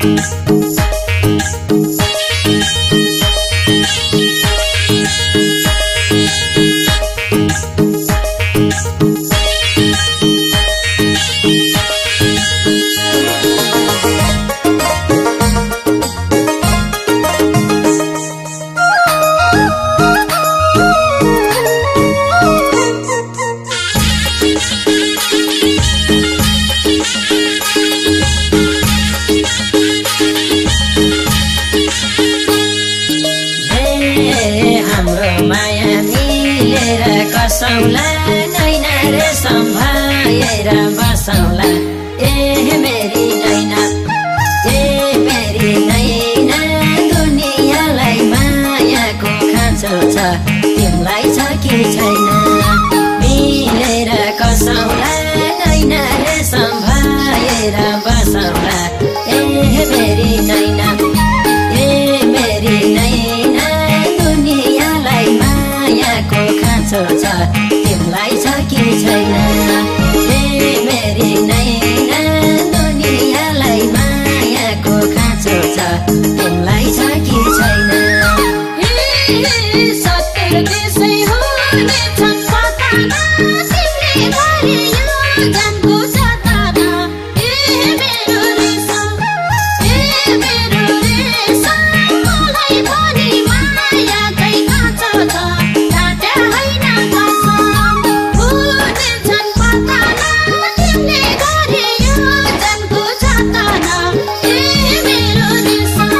बसौला नैना रे सम्भाएर बसौला ए मेरी नैना दुनियाँलाई मायाको खाँचो छ तिमीलाई छ कि छैन मिलेर कसौला नैना रे सम्भाएर बसौला ए मेरी नैना दुनियाँलाई मायाको खाँचो छ तिमीलाई छ कि छैन ए मेरी नैना दुनियाँलाई मायाको खाँचो छ तिमीलाई छ कि छैन सत्य त्यसै हुनेछन् पताना तिमीले गरे यो जानको सताना ए मेरो रेशम मलाई भनी मायाकै खाँचो छ ढाँट्या होइन कसम हुनेछन् पताना तिमीले गरे यो जानको सताना ए मेरो रेशम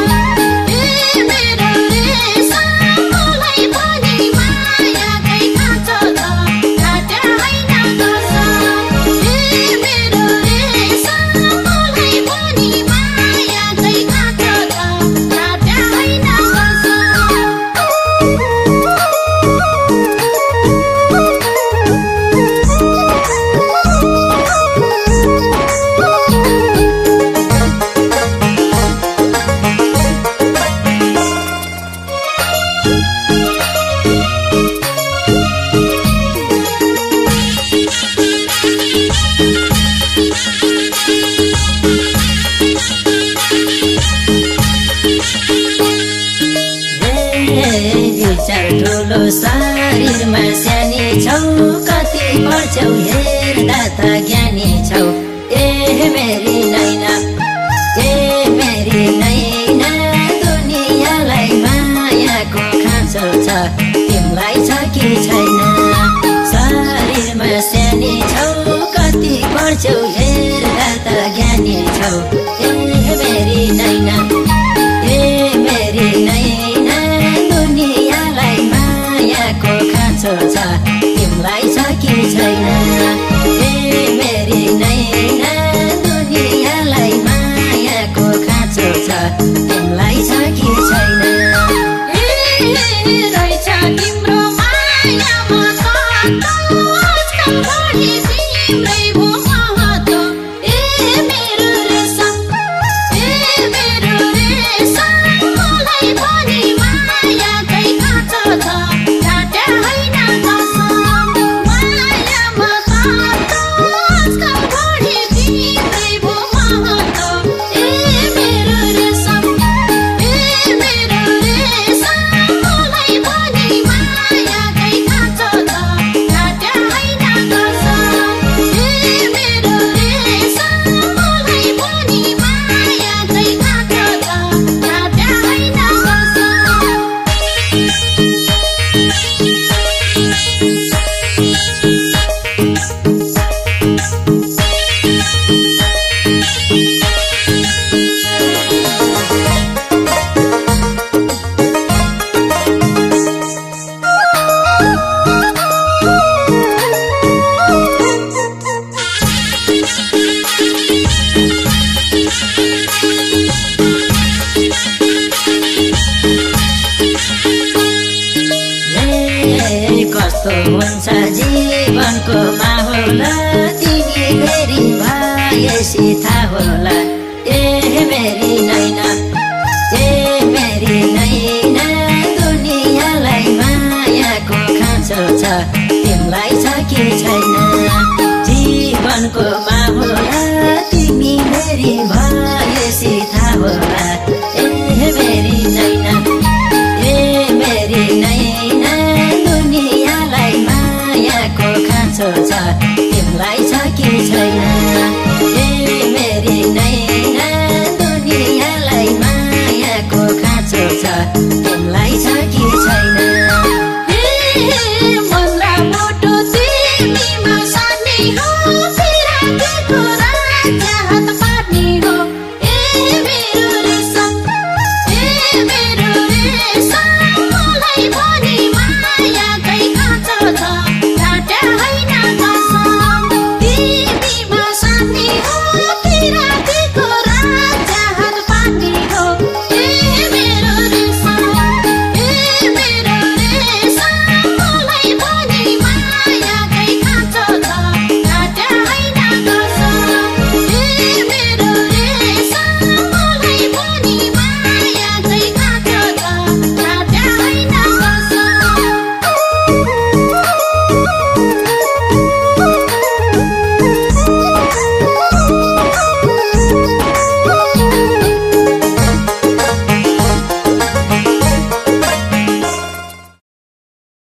मलाई भनी मायाकै खाँचो छ ढाँट्या होइन कसम ए मेरो रेशम मलाई भनी मायाकै खाँचो छ ढाँट्या होइन विचार ठुलो शरीरमा सानी छौ कति पढ्छौ हेर्दा त ज्ञानी छौ ए मेरी नैना दुनियाँलाई मायाको खाँचो छ तिमीलाई छ कि छैन शरीरमा सानी छौ कति पढ्छौ हेर्दा त ज्ञानी छौ ए मेरी नैना दुनियाँलाई मायाको खाँचो छ तिमीलाई छ कि छैन ए मेरी नैना दुनियाँलाई मायाको खाँचो छ तिमीलाई छ कि छैन रहेछ तिम्रो मायामा कस्तो आजकल बढी तिम्रै भो महत्त्व ए मेरो रेशम मलाई भनी मायाकै खाँचो छ ढाँट्या होइन कसम मायामा कस्तो आजकल बढी तिम्रै भो महत्त्व ए मेरो रेशम मलाई भनी मायाकै खाँचो छ ढाँट्या होइन कसम ए मेरो रेशम मलाई भनी मायाकै खाँचो छ ढाँट्या होइन कसम कस्तो हुन्छ जीवनको माहौल तिमी फेरि भएपछि थाहा होला ए मेरी नैना दुनियाँलाई मायाको खाँचो छ तिमीलाई छ कि छैन जीवनको